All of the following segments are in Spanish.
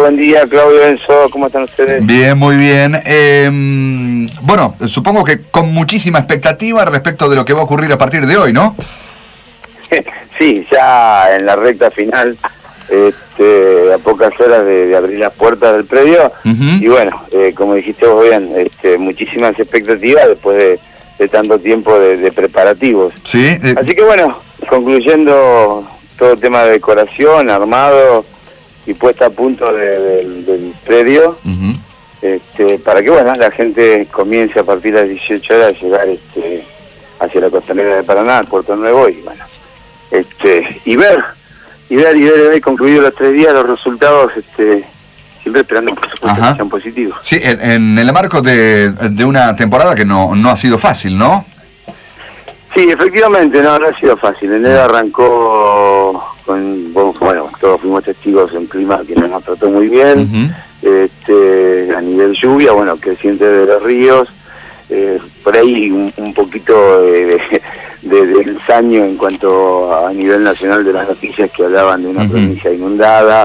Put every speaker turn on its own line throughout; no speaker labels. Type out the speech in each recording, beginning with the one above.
Buen día, Claudio, Enzo, ¿cómo están ustedes?
Bien, muy bien. Bueno, supongo que con muchísima expectativa respecto de lo que va a ocurrir a partir de hoy, ¿no?
Sí, ya en la recta final, a pocas horas de abrir las puertas del predio, y bueno, como dijiste vos bien, muchísimas expectativas después de tanto tiempo de preparativos.
Sí.
Así que bueno, concluyendo todo el tema de decoración, armado y puesta a punto del predio, para que bueno, la gente comience a partir de las 18 horas a llegar hacia la costanera de Paraná, al Puerto Nuevo, y bueno, y ver concluido los 3 días los resultados, siempre esperando por supuesto que sean positivos.
Sí, en el marco de una temporada que no ha sido fácil, ¿no?
Sí, efectivamente, no ha sido fácil. Enero arrancó bueno, todos fuimos testigos de un clima que nos trató muy bien, a nivel lluvia, bueno, creciente de los ríos, por ahí un poquito de ensaño en cuanto a nivel nacional de las noticias que hablaban de una provincia inundada,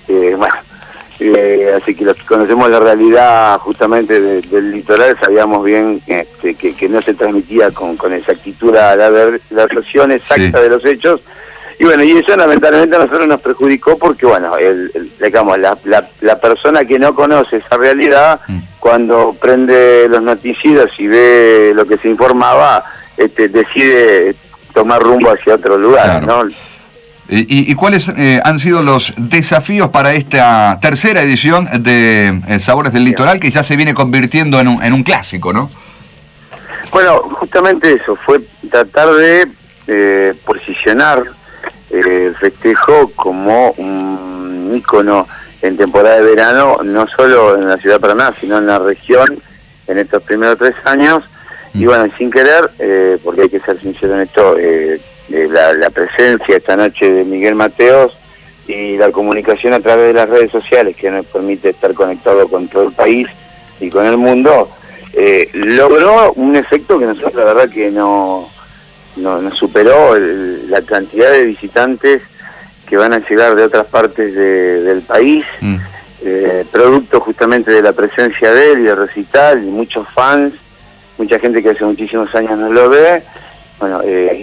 así que los que conocemos la realidad justamente del litoral sabíamos bien que no se transmitía con exactitud la versión exacta de los hechos, y bueno, y eso lamentablemente a nosotros nos perjudicó porque bueno, digamos, la persona que no conoce esa realidad, cuando prende los noticieros y ve lo que se informaba, decide tomar rumbo hacia otro lugar, ¿no?
¿Y cuáles han sido los desafíos para esta tercera edición de Sabores del Litoral, que ya se viene convirtiendo en un clásico, ¿no?
Bueno, justamente eso, fue tratar de posicionar el festejo como un ícono en temporada de verano, no solo en la ciudad de Paraná, sino en la región, en estos primeros 3 años, y bueno, sin querer, porque hay que ser sincero en esto, la presencia esta noche de Miguel Mateos y la comunicación a través de las redes sociales, que nos permite estar conectado con todo el país y con el mundo, logró un efecto que nosotros la verdad que nos superó la cantidad de visitantes que van a llegar de otras partes del país, producto justamente de la presencia de él y del recital, y muchos fans, mucha gente que hace muchísimos años no lo ve. Bueno,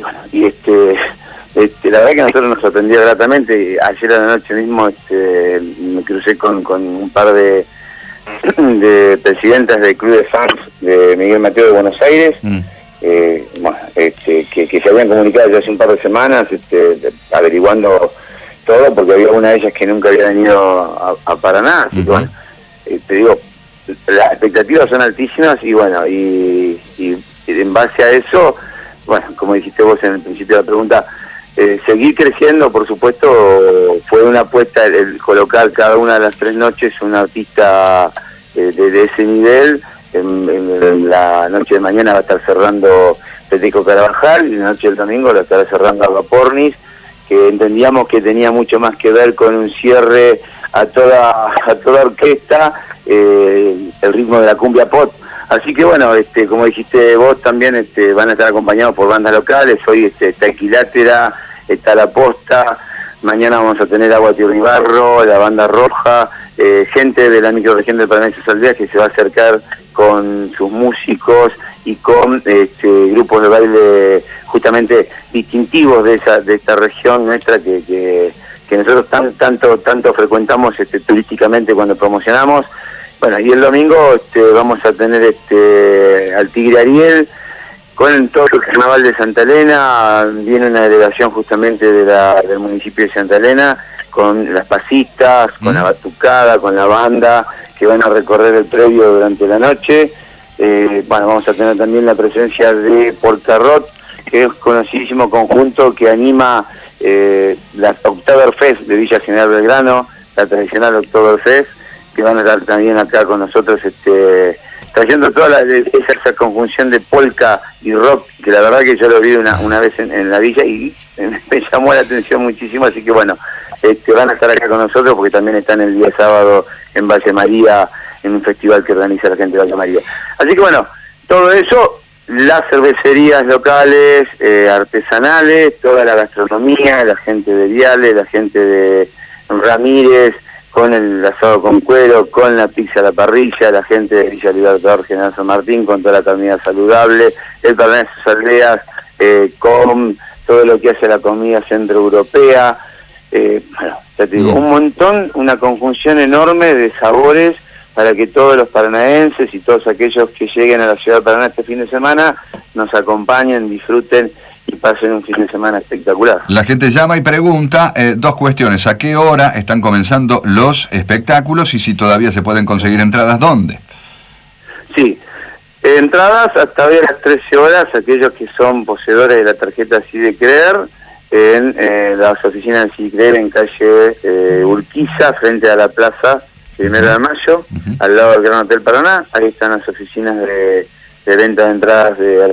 la verdad que a nosotros nos sorprendió gratamente. Ayer a la noche mismo me crucé con un par de presidentas del club de fans de Miguel Mateo de Buenos Aires, que se habían comunicado ya hace un par de semanas, averiguando todo, porque había una de ellas que nunca había venido a Paraná, así que bueno, te digo, las expectativas son altísimas, y bueno, y en base a eso, bueno, como dijiste vos en el principio de la pregunta, seguir creciendo, por supuesto, fue una apuesta el colocar cada una de las 3 noches un artista de ese nivel. En la noche de mañana va a estar cerrando Peteco Carabajal, y la noche del domingo la estará cerrando Alba Pornis, que entendíamos que tenía mucho más que ver con un cierre a toda orquesta, el ritmo de la cumbia pop. Así que bueno, como dijiste vos también, van a estar acompañados por bandas locales. Hoy está Equilátera, está La Posta, mañana vamos a tener Agua Tierra y Barro, la Banda Roja, gente de la microrregión de Paraná y sus aldeas que se va a acercar con sus músicos y con grupos de baile justamente distintivos de esta región nuestra que nosotros tanto frecuentamos turísticamente cuando promocionamos. Bueno, y el domingo vamos a tener al Tigre Ariel con todo el carnaval de Santa Elena. Viene una delegación justamente del municipio de Santa Elena con las pasistas, con la batucada, con la banda, que van a recorrer el predio durante la noche. Vamos a tener también la presencia de Portarrot, que es conocidísimo conjunto que anima la Oktoberfest de Villa General Belgrano, la tradicional Oktoberfest, que van a estar también acá con nosotros, trayendo toda esa conjunción de polka y rock, que la verdad que yo lo vi una vez en la villa y me llamó la atención muchísimo. Así que bueno, van a estar acá con nosotros porque también están el día sábado en Valle María, en un festival que organiza la gente de Valle María. Así que bueno, todo eso, las cervecerías locales, artesanales, toda la gastronomía, la gente de Viale, la gente de Ramírez, con el asado con cuero, con la pizza a la parrilla, la gente de Villa Libertador General San Martín, con toda la comida saludable, el Pernal de sus aldeas, con todo lo que hace la comida centroeuropea, bueno, ya te digo, un montón, una conjunción enorme de sabores para que todos los paranaenses y todos aquellos que lleguen a la ciudad de Paraná este fin de semana nos acompañen, disfruten y pasen un fin de semana espectacular.
La gente llama y pregunta dos cuestiones: ¿a qué hora están comenzando los espectáculos y si todavía se pueden conseguir entradas? ¿Dónde?
Sí, entradas hasta hoy a las 13 horas, aquellos que son poseedores de la tarjeta Así de Creer, en las oficinas de Así de Creer en calle Urquiza, frente a la plaza 1 de Mayo, al lado del Gran Hotel Paraná. Ahí están las oficinas de venta de entradas de...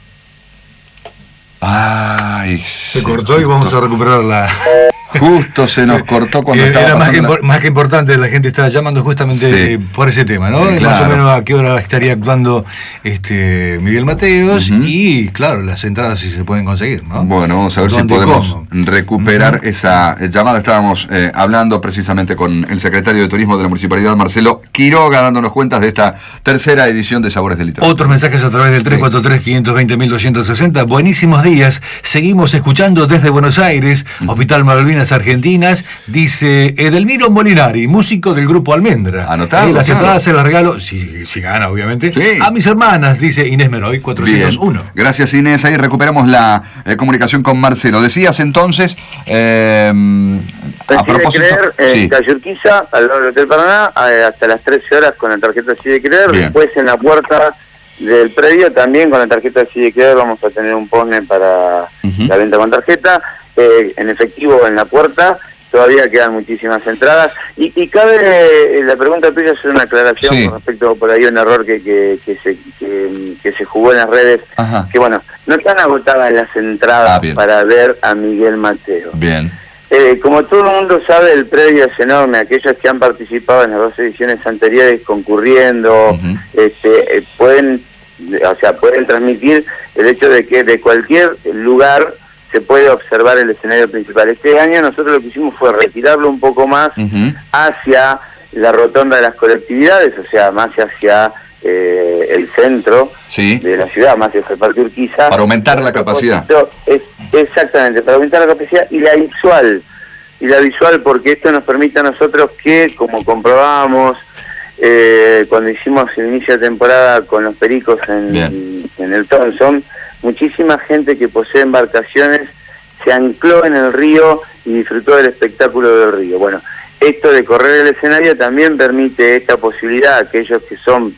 Ay,
se cortó y vamos a recuperarla.
Justo se nos cortó cuando estaba
era más que importante, la gente estaba llamando justamente por ese tema, ¿no?
Claro.
Más o menos a qué hora estaría actuando Miguel Mateos y, claro, las entradas si se pueden conseguir, ¿no?
Bueno, vamos a ver si podemos recuperar esa llamada. Estábamos hablando precisamente con el secretario de Turismo de la Municipalidad, Marcelo Quiroga, dándonos cuentas de esta tercera edición de Sabores del Litoral.
Otros mensajes a través del 343-520-1260. Buenísimos días. Seguimos escuchando desde Buenos Aires, Hospital Malvinas Argentinas, dice Edelmiro Molinari, músico del grupo Almendra.
Anotado,
las entradas se las regalo, si gana obviamente, a mis hermanas, dice Inés Meroy, 401.
Bien. Gracias, Inés. Ahí recuperamos la comunicación con Marcelo. Decías entonces, a propósito...
en calle Urquiza, al lado del Hotel Paraná, hasta las 13 horas con la tarjeta Así de Creer.
Bien.
Después en la puerta del predio también con la tarjeta Así de Creer vamos a tener un postnet para la venta con tarjeta. En efectivo en la puerta, todavía quedan muchísimas entradas. Y cabe la pregunta tuya hacer una aclaración con respecto por ahí a un error que se jugó en las redes. Que bueno, no están agotadas las entradas para ver a Miguel Mateo.
Bien.
Como todo el mundo sabe, el predio es enorme. Aquellos que han participado en las 2 ediciones anteriores concurriendo, pueden transmitir el hecho de que de cualquier lugar se puede observar el escenario principal. Este año nosotros lo que hicimos fue retirarlo un poco más hacia la rotonda de las colectividades, o sea, más hacia el centro de la ciudad, más hacia el Parque Urquiza.
Para aumentar la capacidad.
Exactamente, para aumentar la capacidad y la visual, porque esto nos permite a nosotros que, como comprobamos cuando hicimos el inicio de temporada con los Pericos en el Thompson, muchísima gente que posee embarcaciones se ancló en el río y disfrutó del espectáculo del río. Bueno, esto de correr el escenario también permite esta posibilidad a aquellos que son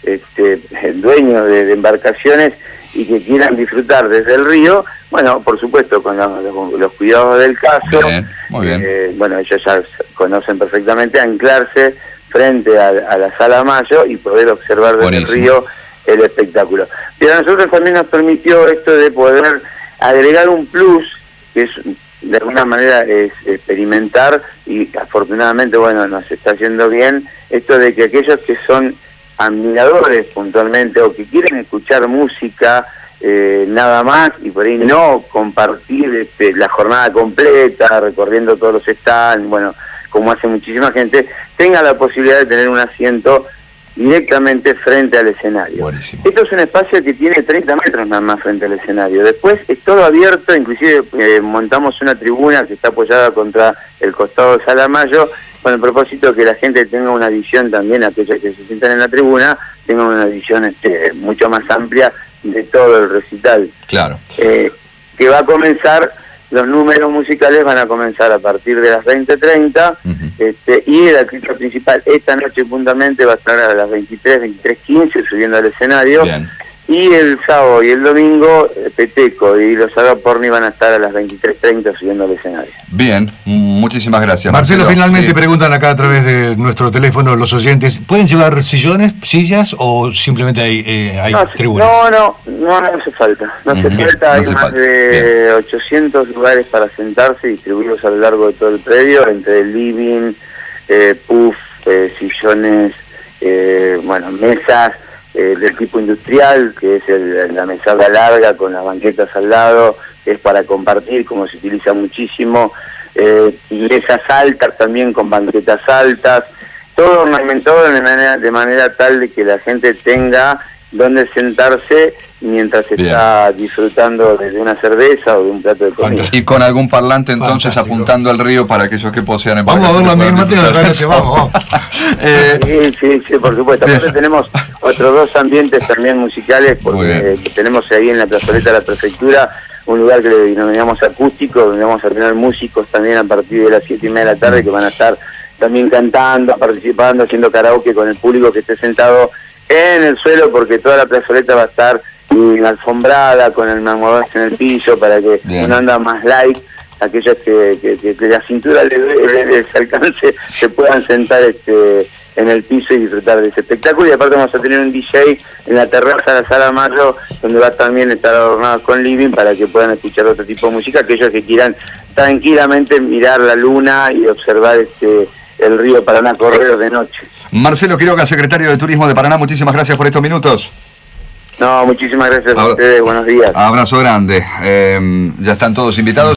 dueños de embarcaciones y que quieran disfrutar desde el río, bueno, por supuesto, con los cuidados del caso.
Bien, muy bien.
Bueno, ellos ya conocen perfectamente anclarse frente a la Sala Mayo y poder observar desde el río el espectáculo. Pero a nosotros también nos permitió esto de poder agregar un plus, que es de alguna manera es experimentar, y afortunadamente, bueno, nos está yendo bien, esto de que aquellos que son admiradores puntualmente o que quieren escuchar música nada más y por ahí no compartir la jornada completa recorriendo todos los stands, bueno, como hace muchísima gente, tenga la posibilidad de tener un asiento directamente frente al escenario.
Buenísimo.
Esto es un espacio que tiene 30 metros nada más frente al escenario. Después es todo abierto, inclusive montamos una tribuna que está apoyada contra el costado de Sala Mayo, con el propósito de que la gente tenga una visión también, aquellos que se sientan en la tribuna, tengan una visión mucho más amplia de todo el recital.
Claro.
Que va a comenzar, los números musicales van a comenzar a partir de las 20:30, y el artista principal esta noche puntualmente va a estar a las 23:15 subiendo al escenario.
Bien.
Y el sábado y el domingo, Peteco y los Agaporni van a estar a las 23:30 subiendo al escenario.
Bien, muchísimas gracias.
Marcelo, finalmente preguntan acá a través de nuestro teléfono los oyentes, ¿pueden llevar sillones, sillas o simplemente hay tribunas?
No hace falta. No hace falta, hay más de 800 lugares para sentarse distribuidos a lo largo de todo el predio, entre el living, puff, sillones, mesas, del tipo industrial, que es la mesada larga con las banquetas al lado, que es para compartir, como se utiliza muchísimo. mesas altas también con banquetas altas, todo ornamentado de manera tal de que la gente tenga donde sentarse mientras está disfrutando de una cerveza o de un plato de comida.
Y con algún parlante entonces apuntando al río para aquellos que posean en
Vamos a verlo, Miguel Mateo, acá no se vamos.
Sí, por supuesto. Aparte tenemos otros 2 ambientes también musicales, porque tenemos ahí en la plazoleta de la prefectura un lugar que le denominamos acústico, donde vamos a tener músicos también a partir de las 7:30 de la tarde que van a estar también cantando, participando, haciendo karaoke con el público que esté sentado en el suelo, porque toda la plazoleta va a estar alfombrada con el almohadón en el piso para que uno anda más light, aquellos que la cintura les alcance se puedan sentar en el piso y disfrutar de ese espectáculo. Y aparte vamos a tener un DJ en la terraza de la Sala Mayo, donde va a también estar adornado con living para que puedan escuchar otro tipo de música, aquellos que quieran tranquilamente mirar la luna y observar el río Paraná correr de noche.
Marcelo Quiroga, secretario de Turismo de Paraná, muchísimas gracias por estos minutos.
No, muchísimas gracias a ustedes, buenos días.
Abrazo grande. Ya están todos invitados.